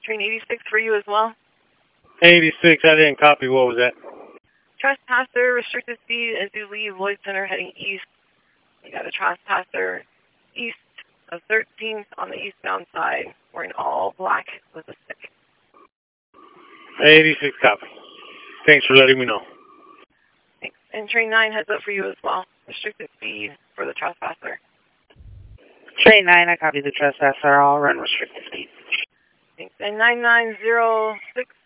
Train 86 for you as well. 86, I didn't copy. What was that? Trespasser, restricted speed as you leave Lloyd Center heading east. You got a trespasser east of 13th on the eastbound side, wearing all black with a stick. 86, copy. Thanks for letting me know. Thanks. And train 9 heads up for you as well. Restricted speed for the trespasser. Train 9, I copy the trespasser. I'll run restricted speed. Thanks. And 9906